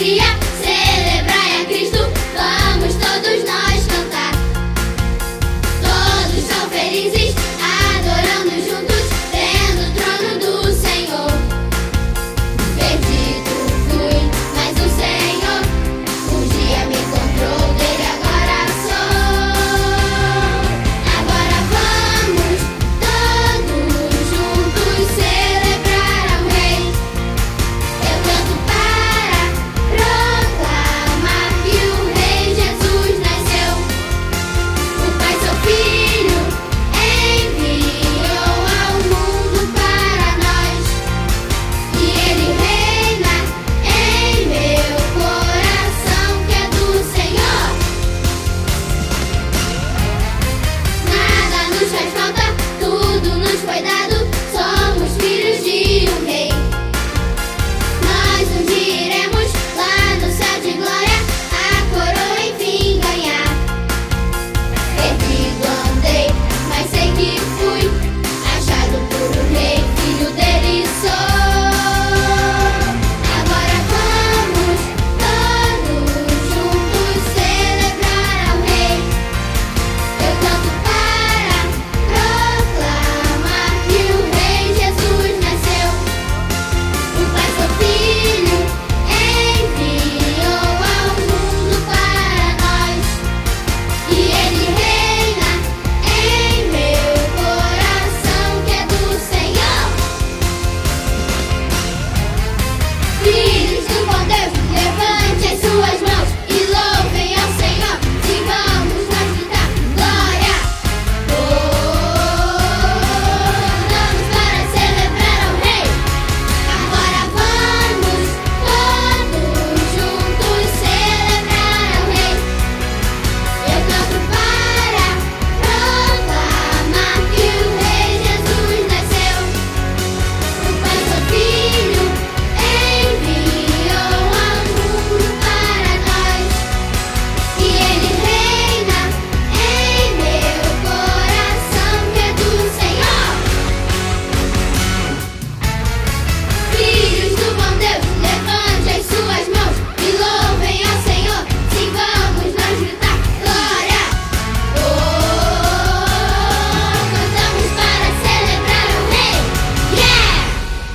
alegria, celebrai a Cristo, vamos todos nós cantar. Todos são felizes, adorando juntos, vendo o trono do Senhor. Perdido fui, mas o Senhor um dia me encontrou, dele agora sou. Agora vamos todos juntos celebrar ao Rei. Eu canto para proclamar que o Rei Jesus nasceu. O Pai, seu Filho, enviou ao mundo para nós, e Ele reina em meu coração, que é do Senhor. Nada nos faz falta, tudo nos foi dado, somos filhos de um Rei. Nós um dia iremos lá no céu de glória, a coroa enfim ganhar. Perdido andei, mas sei que fui achado por um Rei, filho dele sou. Agora vamos todos juntos celebrar ao Rei. Eu canto para proclamar que o Rei Jesus nasceu. O Pai, seu Filho, enviou ao mundo para nós, e Ele reina em meu coração, que é do Senhor. Filhos do bom Deus, levante as suas mãos e louvem ao Senhor. Sim, vamos nós gritar glória. Vamos para celebrar ao Rei. Agora vamos todos juntos celebrar ao Rei. Eu canto para proclamar que o Rei Jesus nasceu. O Pai, seu Filho, enviou ao mundo para nós, e Ele reina em meu coração, que é do Senhor. Filhos do bom Deus, levante as suas mãos e louvem ao Senhor. Sim, vamos nós gritar glória. Cantamos para celebrar o Rei. Yeah!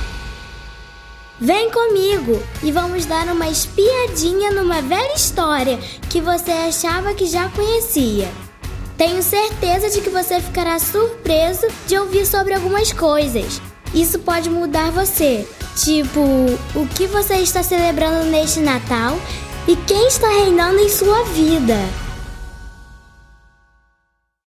Vem comigo e vamos dar uma espiadinha numa velha história que você achava que já conhecia. Tenho certeza de que você ficará surpreso de ouvir sobre algumas coisas. Isso pode mudar você, tipo, o que você está celebrando neste Natal e quem está reinando em sua vida.